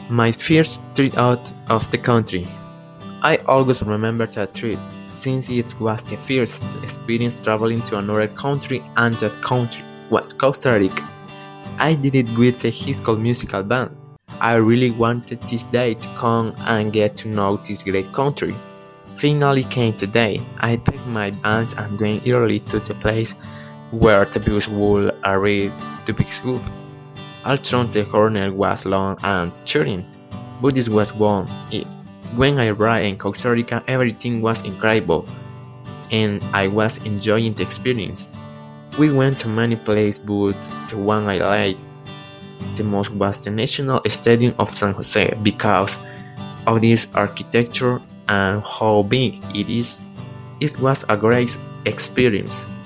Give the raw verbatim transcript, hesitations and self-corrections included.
My first trip out of the country. I always remember that trip, since it was the first experience traveling to another country, and that country was Costa Rica. I did it with the High School Musical Band. I really wanted this day to come and get to know this great country. Finally came today. I packed my bags and went early to the place where the bus would arrive to pick up. Although the corner was long and cheering, but this was one it. When I arrived in Costa Rica, everything was incredible, and I was enjoying the experience. We went to many places, but the one I liked the most was the National Stadium of San Jose because of its architecture and how big it is. It was a great experience.